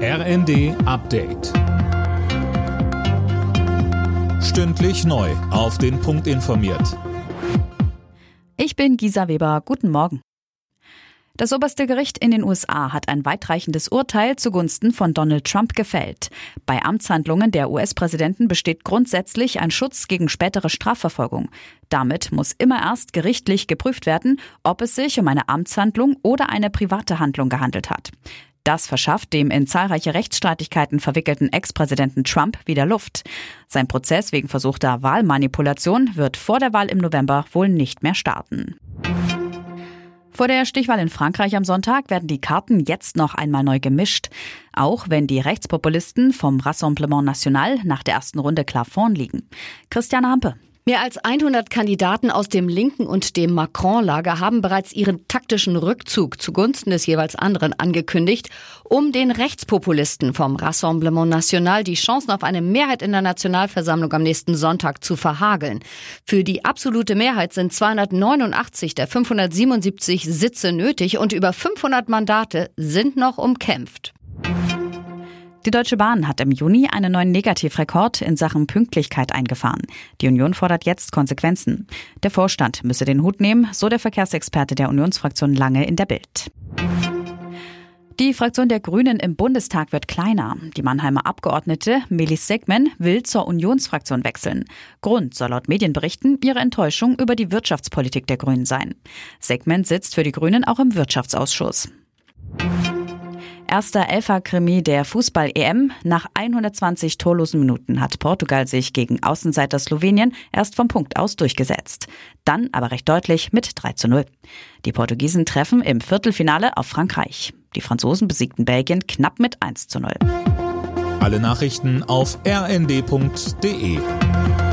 RND Update. Stündlich neu auf den Punkt informiert. Ich bin Gisa Weber. Guten Morgen. Das oberste Gericht in den USA hat ein weitreichendes Urteil zugunsten von Donald Trump gefällt. Bei Amtshandlungen der US-Präsidenten besteht grundsätzlich ein Schutz gegen spätere Strafverfolgung. Damit muss immer erst gerichtlich geprüft werden, ob es sich um eine Amtshandlung oder eine private Handlung gehandelt hat. Das verschafft dem in zahlreiche Rechtsstreitigkeiten verwickelten Ex-Präsidenten Trump wieder Luft. Sein Prozess wegen versuchter Wahlmanipulation wird vor der Wahl im November wohl nicht mehr starten. Vor der Stichwahl in Frankreich am Sonntag werden die Karten jetzt noch einmal neu gemischt. Auch wenn die Rechtspopulisten vom Rassemblement National nach der ersten Runde klar vorn liegen. Christiane Hampe. Mehr als 100 Kandidaten aus dem linken und dem Macron-Lager haben bereits ihren taktischen Rückzug zugunsten des jeweils anderen angekündigt, um den Rechtspopulisten vom Rassemblement National die Chancen auf eine Mehrheit in der Nationalversammlung am nächsten Sonntag zu verhageln. Für die absolute Mehrheit sind 289 der 577 Sitze nötig und über 500 Mandate sind noch umkämpft. Die Deutsche Bahn hat im Juni einen neuen Negativrekord in Sachen Pünktlichkeit eingefahren. Die Union fordert jetzt Konsequenzen. Der Vorstand müsse den Hut nehmen, so der Verkehrsexperte der Unionsfraktion Lange in der Bild. Die Fraktion der Grünen im Bundestag wird kleiner. Die Mannheimer Abgeordnete Melis Segmen will zur Unionsfraktion wechseln. Grund soll laut Medienberichten ihre Enttäuschung über die Wirtschaftspolitik der Grünen sein. Segmen sitzt für die Grünen auch im Wirtschaftsausschuss. Erster Elfer-Krimi der Fußball-EM. Nach 120 torlosen Minuten hat Portugal sich gegen Außenseiter Slowenien erst vom Punkt aus durchgesetzt. Dann aber recht deutlich mit 3:0. Die Portugiesen treffen im Viertelfinale auf Frankreich. Die Franzosen besiegten Belgien knapp mit 1:0. Alle Nachrichten auf rnd.de.